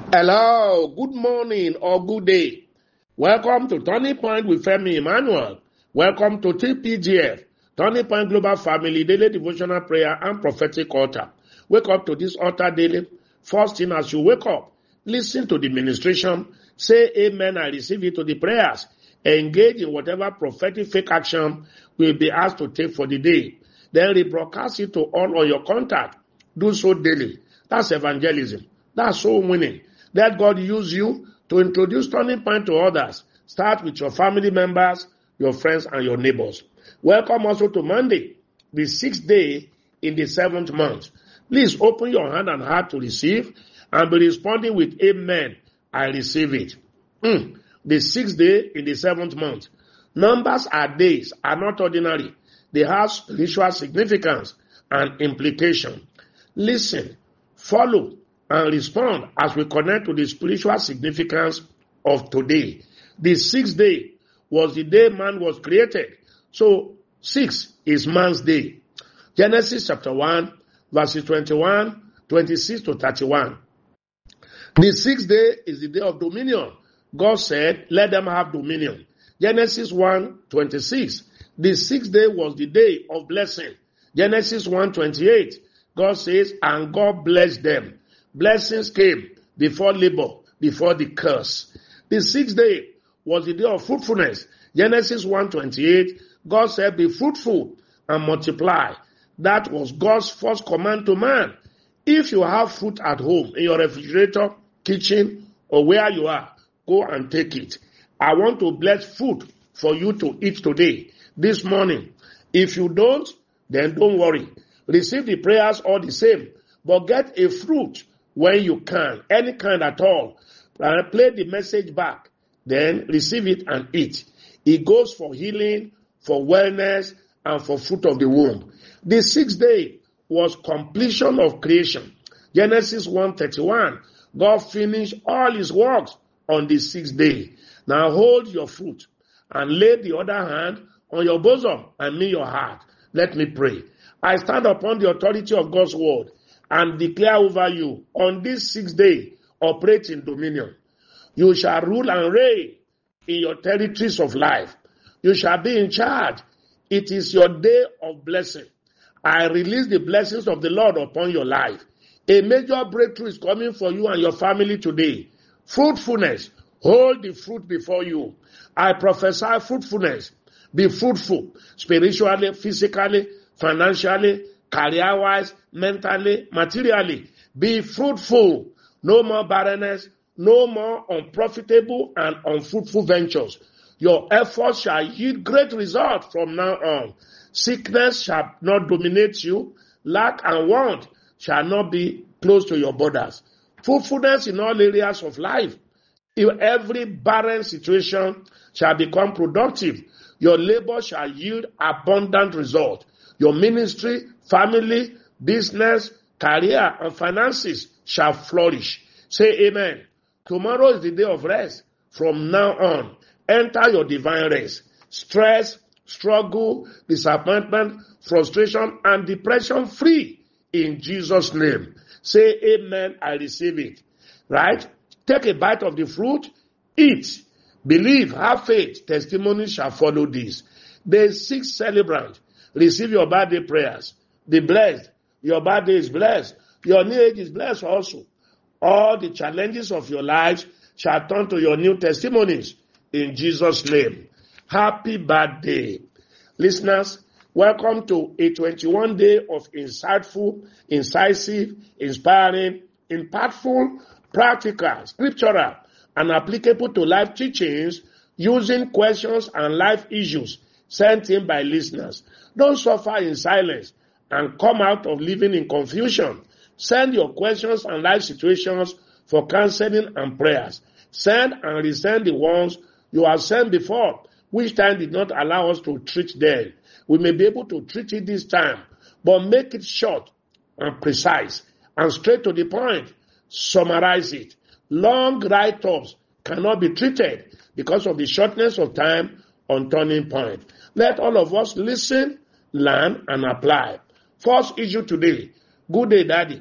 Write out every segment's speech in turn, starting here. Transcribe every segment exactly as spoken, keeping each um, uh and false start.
Hello, good morning or good day. Welcome to Turning Point with Femi Emmanuel. Welcome to T P G F, Turning Point Global Family Daily Devotional Prayer and Prophetic Altar. Wake up to this altar daily. First thing as you wake up, listen to the ministration. Say amen and receive it to the prayers. Engage in whatever prophetic fake action will be asked to take for the day. Then rebroadcast it to all on your contact. Do so daily. That's evangelism. That's soul winning. Let God use you to introduce Turning Point to others. Start with your family members, your friends, and your neighbors. Welcome also to Monday, the sixth day in the seventh month. Please open your hand and heart to receive and be responding with amen. I receive it. Mm. The sixth day in the seventh month. Numbers are days, are not ordinary. They have spiritual significance and implication. Listen, follow, and respond as we connect to the spiritual significance of today. The sixth day was the day man was created. So, six is man's day. Genesis chapter one, verses twenty-one, twenty-six to thirty-one. The sixth day is the day of dominion. God said, let them have dominion. Genesis one, twenty-six. The sixth day was the day of blessing. Genesis one, twenty-eight. God says, and God blessed them. Blessings came before labor, before the curse. The sixth day was the day of fruitfulness. Genesis one twenty-eight, God said, be fruitful and multiply. That was God's first command to man. If you have fruit at home, in your refrigerator, kitchen, or where you are, go and take it. I want to bless food for you to eat today, this morning. If you don't, then don't worry. Receive the prayers all the same, but get a fruit when you can, any kind at all. And play the message back, then receive it and eat. It goes for healing, for wellness, and for fruit of the womb. The sixth day was completion of creation. Genesis one thirty-one, God finished all his works on the sixth day. Now hold your fruit and lay the other hand on your bosom and mean your heart. Let me pray. I stand upon the authority of God's word and declare over you on this sixth day, operate in dominion. You shall rule and reign in your territories of life. You shall be in charge. It is your day of blessing. I release the blessings of the Lord upon your life. A major breakthrough is coming for you and your family today. Fruitfulness. Hold the fruit before you. I prophesy fruitfulness. Be fruitful spiritually, physically, financially, career-wise, mentally, materially. Be fruitful. No more barrenness, no more unprofitable and unfruitful ventures. Your efforts shall yield great results from now on. Sickness shall not dominate you. Lack and want shall not be close to your borders. Fruitfulness in all areas of life. Every barren situation shall become productive. Your labor shall yield abundant results. Your ministry, family, business, career, and finances shall flourish. Say amen. Tomorrow is the day of rest. From now on, enter your divine rest. Stress, struggle, disappointment, frustration, and depression free in Jesus' name. Say amen, I receive it. Right? Take a bite of the fruit, eat, believe, have faith. Testimony shall follow this. Day six celebrant. Receive your birthday prayers. Be blessed. Your birthday is blessed. Your new age is blessed also. All the challenges of your lives shall turn to your new testimonies in Jesus' name. Happy birthday. Listeners, welcome to a twenty-one day of insightful, incisive, inspiring, impactful, practical, scriptural, and applicable to life teachings using questions and life issues sent in by listeners. Don't suffer in silence and come out of living in confusion. Send your questions and life situations for counseling and prayers. Send and resend the ones you have sent before, which time did not allow us to treat them. We may be able to treat it this time, but make it short and precise and straight to the point. Summarize it. Long write-ups cannot be treated because of the shortness of time on Turning Point. Let all of us listen, learn, and apply. First issue today. Good day, Daddy.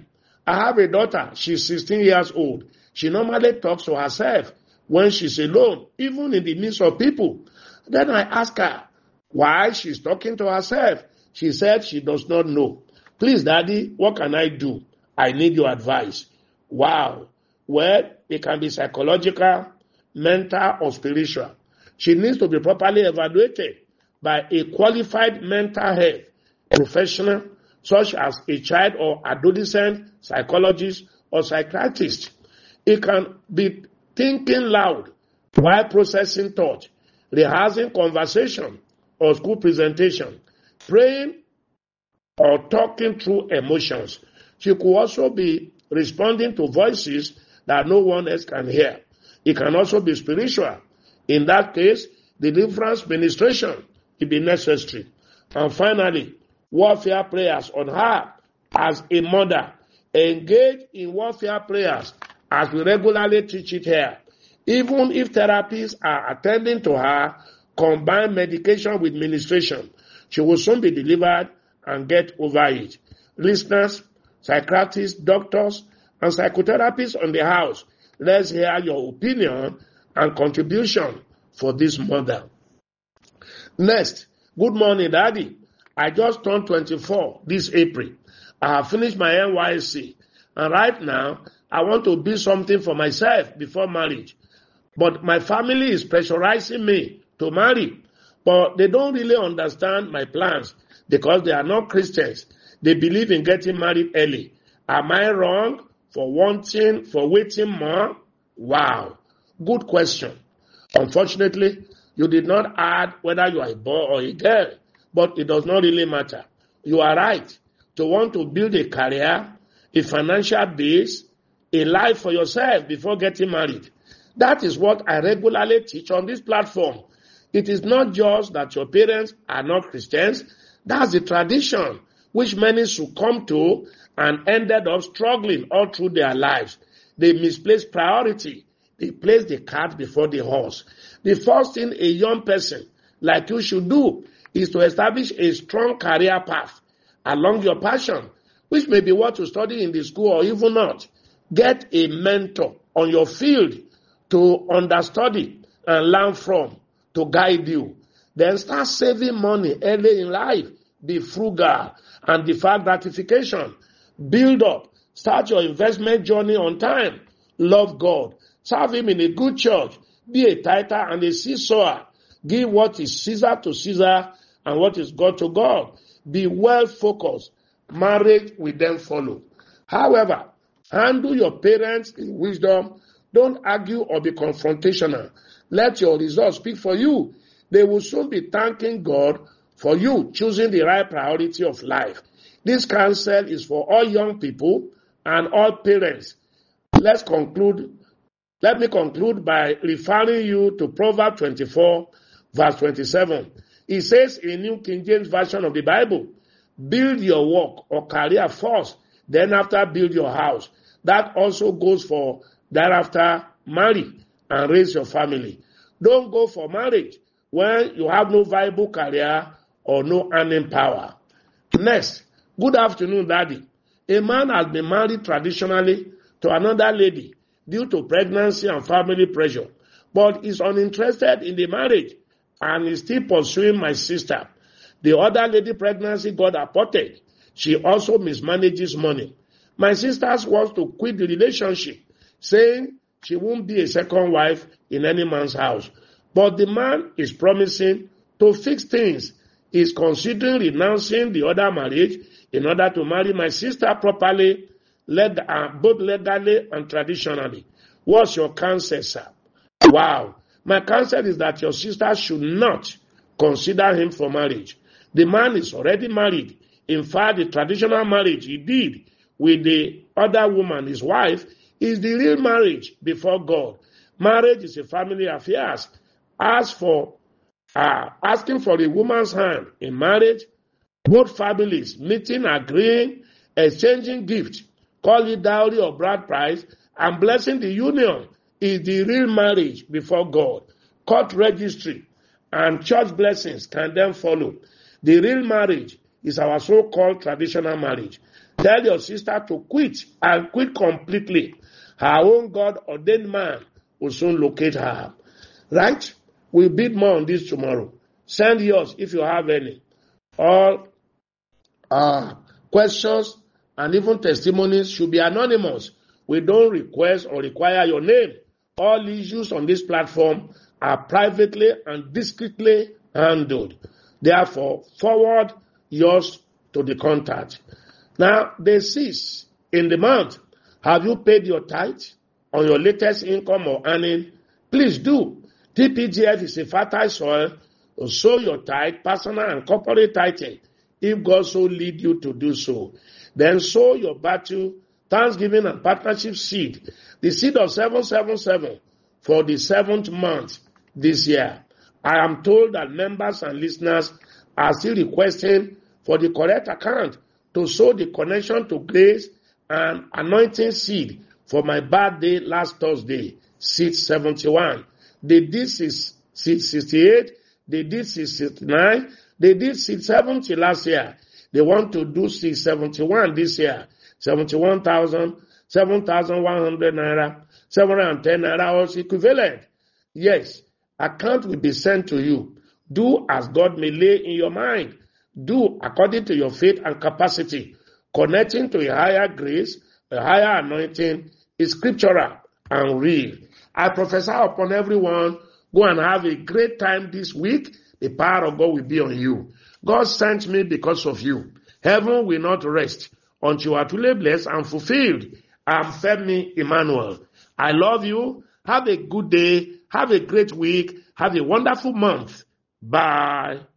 I have a daughter. She's sixteen years old. She normally talks to herself when she's alone, even in the midst of people. Then I ask her why she's talking to herself. She said she does not know. Please, Daddy, what can I do? I need your advice. Wow. Well, it can be psychological, mental, or spiritual. She needs to be properly evaluated by a qualified mental health professional, such as a child or adolescent psychologist or psychiatrist. It can be thinking loud while processing thought, rehearsing conversation or school presentation, praying or talking through emotions. She could also be responding to voices that no one else can hear. It can also be spiritual. In that case, deliverance ministration will be necessary. And finally, warfare prayers on her as a mother. Engage in warfare prayers as we regularly teach it here. Even if therapists are attending to her, combine medication with ministration. She will soon be delivered and get over it. Listeners, psychiatrists, doctors, and psychotherapists on the house, let's hear your opinion and contribution for this mother. Next, good morning, Daddy. I just turned twenty-four this April. I have finished my N Y S C, and right now, I want to build something for myself before marriage. But my family is pressurizing me to marry, but they don't really understand my plans because they are not Christians. They believe in getting married early. Am I wrong for wanting, for waiting more? Wow. Good question. Unfortunately, you did not add whether you are a boy or a girl, but it does not really matter. You are right to want to build a career, a financial base, a life for yourself before getting married. That is what I regularly teach on this platform. It is not just that your parents are not Christians. That's the tradition which many succumbed to and ended up struggling all through their lives. They misplaced priority. They placed the cart before the horse. The first thing a young person like you should do is to establish a strong career path along your passion, which may be what you study in the school or even not. Get a mentor on your field to understudy and learn from, to guide you. Then start saving money early in life. Be frugal and defer gratification. Build up. Start your investment journey on time. Love God. Serve Him in a good church. Be a tither and a seed sower. Give what is Caesar to Caesar and what is God to God. Be well focused. Marriage will then follow. However, handle your parents in wisdom. Don't argue or be confrontational. Let your results speak for you. They will soon be thanking God for you choosing the right priority of life. This counsel is for all young people and all parents. Let's conclude. Let me conclude by referring you to Proverbs twenty-four, verse twenty-seven. It says in New King James Version of the Bible, build your work or career first, then after build your house. That also goes for thereafter marry and raise your family. Don't go for marriage when you have no viable career or no earning power. Next, good afternoon, Daddy. A man has been married traditionally to another lady due to pregnancy and family pressure, but is uninterested in the marriage and is still pursuing my sister. The other lady pregnancy got aborted. She also mismanages money. My sister wants to quit the relationship, saying she won't be a second wife in any man's house. But the man is promising to fix things. He is considering renouncing the other marriage in order to marry my sister properly, leg- uh, both legally and traditionally. What's your counsel, sir? Wow. My counsel is that your sister should not consider him for marriage. The man is already married. In fact, the traditional marriage he did with the other woman, his wife, is the real marriage before God. Marriage is a family affair. As for uh, asking for a woman's hand in marriage, both families meeting, agreeing, exchanging gifts, call it dowry or bride price, and blessing the union is the real marriage before God. Court registry and church blessings can then follow. The real marriage is our so-called traditional marriage. Tell your sister to quit and quit completely. Her own God-ordained man will soon locate her. Right? We'll build more on this tomorrow. Send yours if you have any. All uh, questions and even testimonies should be anonymous. We don't request or require your name. All issues on this platform are privately and discreetly handled. Therefore, forward yours to the contact. Now, day six in the month, have you paid your tithe on your latest income or earning? Please do. T P G F is a fertile soil. Sow your tithe, personal and corporate tithing, if God so lead you to do so. Then sow your battle, thanksgiving and partnership seed, the seed of seven seven seven for the seventh month this year. I am told that members and listeners are still requesting for the correct account to sow the connection to grace and anointing seed for my birthday last Thursday, seed seventy-one. They did seed sixty-eight, they did seed sixty-nine, they did seed seventy last year. They want to do seed seventy-one this year, seventy-one thousand, seven thousand one hundred naira, seven hundred ten naira or equivalent. Yes, account will be sent to you. Do as God may lay in your mind. Do according to your faith and capacity. Connecting to a higher grace, a higher anointing is scriptural and real. I prophesy upon everyone, go and have a great time this week. The power of God will be on you. God sent me because of you. Heaven will not rest until you are truly blessed and fulfilled. I am Femi Emmanuel. I love you. Have a good day. Have a great week. Have a wonderful month. Bye.